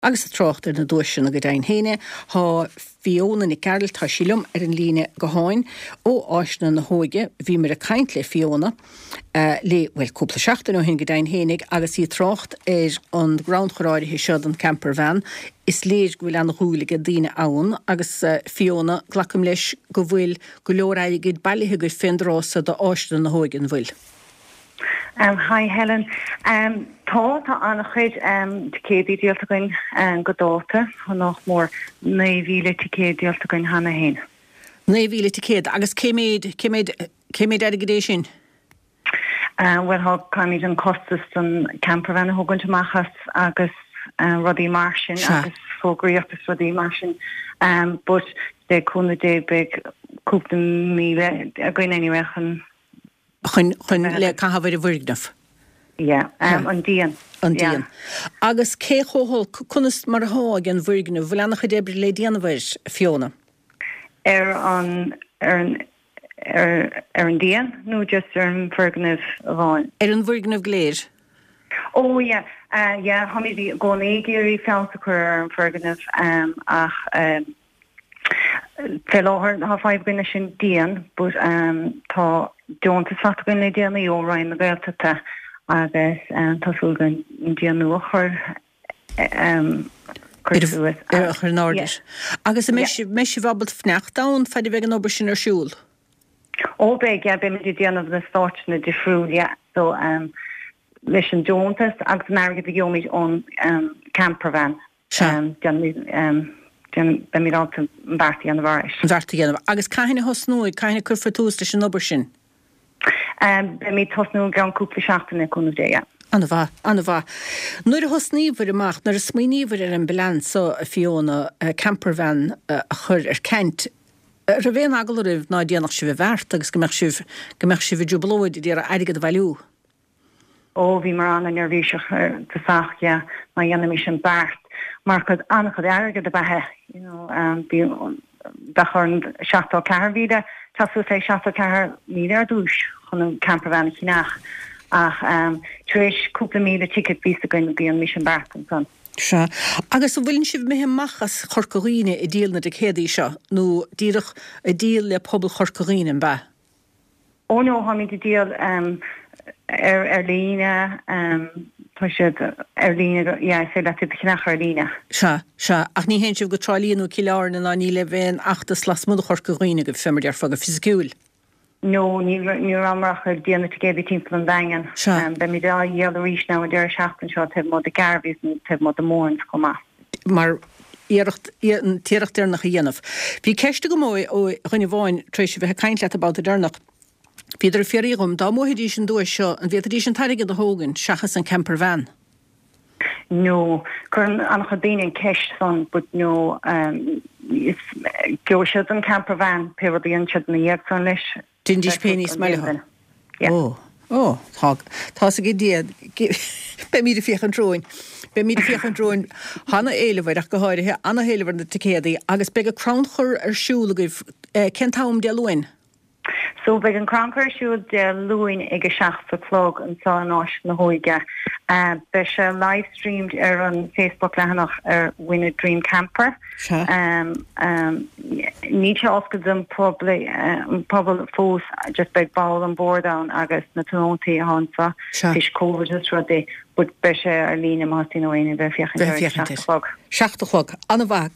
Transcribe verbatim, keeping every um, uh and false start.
Agus a trocht ar na dúisina go dain héine, há Fiona na Carol tá sílum ar an líne go háin ó áisna na hóige, bhí mar a caint le Fiona, uh, le, well, cúpla seachtain ó hin go dain hénig, agus í trocht ar an ground choráide hí siod an camper van, is léir go bhfuil an rúlige díine ann, agus uh, Fiona glacum leis go bhfuil go leoráide gyd bailithe go findrása do áisna na hóige an bhfuil. Um, hi Helen. Um, tá tá an chuid um, ticédí díalta goin um, go dáta, chu nach mór naomhíle ticéad díalta goin hana hain. Naomhíle ticéad, agus céméid céméid céméid agadéis sin? Uh, well, ha caiimiid an costas an campervan a thugann machchas agus uh, rudí mar sin, agus fógraíochtas rudí mar sin. Um, but de cúna dé big cúpla míle a goin anyway Chun chun le cahabhar a bhirgnaf. Yeah, um, an dían. An dían. Agus cé chóhol chunas mar háig an bhirgnaf, bhfuil annach débri le díanamhir, Fiona? Er an er an er er an dían, no just er an bhirgnaf a bháin. Er an bhirgnaf gléir? Oh yeah, uh, yeah, hamid gón éigeí fása chuir ar an bhirgnaf um, ach um, Fel áhar ha five gine sin dían, but um, tá Johnta fat gine díana í óráin na gailtata agus um, tásúil gan díanú chur um, chuirsuas. Ar chur nárdis. Agus a meisi bhabalt fneach daun feidir bheith an obair sin ar siúl? Ó beg, yeah, be mi di díanamh na stáitna difriúil, yeah. So, um, leis an Johntas agus margad a gomid ón um, campervan. Um, um, Jan be mi ráta bhartaí an bharis. Bhartaí an bharis. Agus caiine hosnúig, caiine curfa tús leis an obair sin? Um, be mi tosnú gan cúpla seachtainna cúna dé, yeah. Anna bha, anna bha. Nuair a hosníomhar amach, nuair a smaoiníomhar ar an balans so a Fiona uh, campervan uh, a chur ar Kent, uh, ra bhéan agal rih ná díanach si bh bhart agus gomach si bh jublóid i dtíar a airigad a bhailú. Ó, bhí mar an a nervhíiseach ar ta sach, yeah, má dhéanam is an bart. Mar chud annachad airgad a bathe, you know, um, bí dachorn seachtó cehar víide, tasú sé seachtó cehar míle ar dúis chun an campervan chinach. Ach, um, tríis cúpla míle ticket vísa goin bí an mis an bart an son. Se. Agus a bhfuiln sibh mé machchas chorcoríine i díal na de chédaí seo, nó díirech i díal le pobl chorcoríine an ba? Ó nó, ha mi di díal um, ar ar líne, um, Tuisiad ar lína, yeah, sé le tuid chinach ar lína. Se, se, ach ní hén sibh go trálíonú cileáir na ní le bhéin achtas las mud chorcoríine go femar dear fag a fysiciúil? No, ní amrach ar díana tigéad timp an dagan. Se. Um, be mi dá dhéal a rís ná a deir seachtain seo teb mod a garbhís and teb mod a mórns comá. Mar tíirecht ar nach a dhéanamh. Bhí ceiste go mói ó chuine bháin trééis bheith caint leat about a dearnach. Bhíidir fiaríghum, dá móhidí sin dúis seo, an bhíidir sin tairigad a hógan, seachas an camper van? No, chun an chodíine ceist son, but no, um, is go siad an camper van, pe bhíon siad na dhéag son leis. Din dis pénís meile? Yeah. Ó, ó, tá tá sa go díad, be míad a fioch an dróin. Be míad a fioch an dróin, hana éilehhaid ach go háirithe, anna héilehhaid na ticéadaí, agus be a crown chur ar siúla goibh, cen táim de luin? So beg an crankar siúd de luin ag a seach sa clog an sa náis na hóige. Uh, be se livestreamed ar an Facebook lehanach ar Win a Dream Camper. Sure. Um, um, ní se oscad an probably um, probably fós just beg ball an board down agus na tóntaí a hansa. Sure. Fis COVID just ruddy, but be se ar lína mátí nó aine be fiachan ar seach clog. Seach clog. Anna bha,